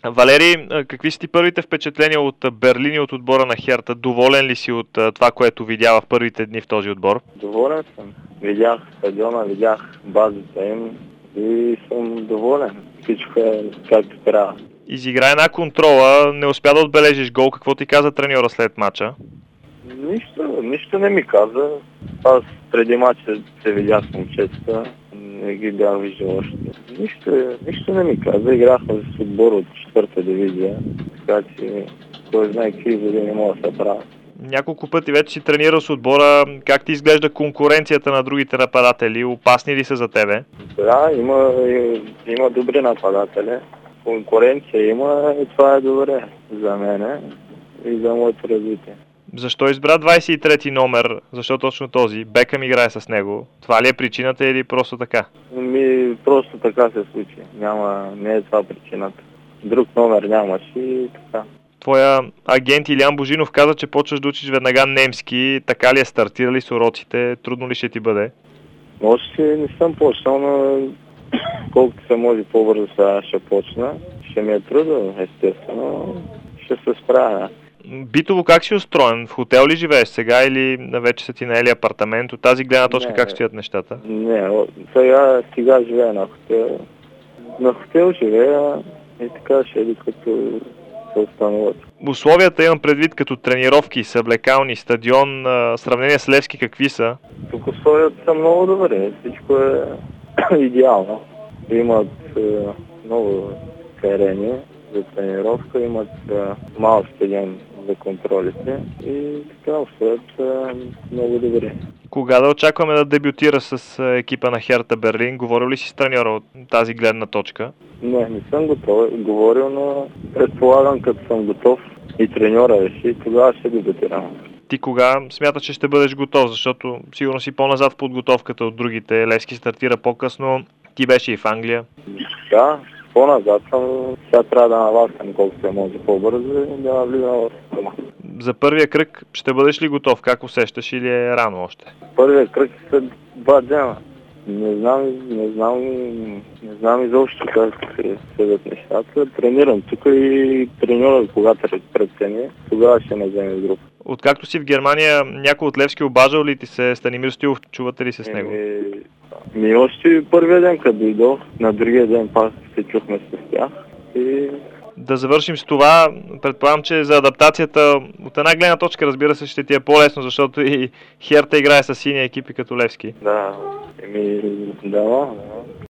Валери, какви са ти първите впечатления от Берлин и от отбора на Херта? Доволен ли си от това, което видя в първите дни в този отбор? Доволен съм. Видях стадиона, видях базата им и съм доволен. Всичко е както трябва. Изигра една контрола, не успя да отбележиш гол. Какво ти каза треньора след мача? Нищо не ми каза. Аз преди мача се видях с момчетата, не ги бях виждал още. Нищо не ми каза. Играхме с отбор от 4-та дивизия, така че кой знае какви години мога да се правя. Няколко пъти вече си тренирал с отбора. Как ти изглежда конкуренцията на другите нападатели? Опасни ли са за тебе? Да, има добри нападатели. Конкуренция има и това е добре за мене и за моето развитие. Защо избра 23-ти номер? Защо точно този? Бекъм играе с него. Това ли е причината или просто така? Просто така се случи. Не е това причината. Друг номер нямаш и така. Твоя агент Илиян Божинов каза, че почваш да учиш веднага немски. Така ли е? Стартирали с уроците? Трудно ли ще ти бъде? Още не съм почнал, но колкото се може по-бързо сега ще почна. Ще ми е трудно, естествено. Ще се справя. Битово как си устроен? В хотел ли живееш сега или вече са ти наели апартамент? От тази гледна точка как стоят нещата? Не, сега живея на хотел. На хотел живея и така ще докато се установят. Условията имам предвид като тренировки, съблекални, стадион, сравнение с Левски какви са? Тук условията са много добре, всичко е идеално. Имат много терени за тренировка, имат малък стадион за контролите и така условията са много добре. Кога да очакваме да дебютира с екипа на Херта Берлин? Говорил ли си с треньора от тази гледна точка? Не съм говорил, но предполагам като съм готов и треньора реши, тогава ще дебютирам. Ти кога смяташ, че ще бъдеш готов? Защото сигурно си по-назад в подготовката от другите. Левски стартира по-късно. Ти беше и в Англия. Да, по-назад съм. Сега трябва да наваксам колко се може по-бързо и да влизам в дома. За първия кръг ще бъдеш ли готов? Как усещаш или е рано още? Първия кръг след 2 дена. Не знам изобщо как се следят нещата. Тренирам тук и треньорът, когато прецени, тогава ще ме вземе в група. Откакто си в Германия, някой от Левски обажал ли ти се? Станимир Стоилов, чувате ли се с него? Още първия ден, като дойдох, на другия ден пак се чухме с тях. Да завършим с това. Предполагам, че за адаптацията от една гледна точка, разбира се, ще ти е по-лесно, защото и Херта играе с сини екипи като Левски. Да, да.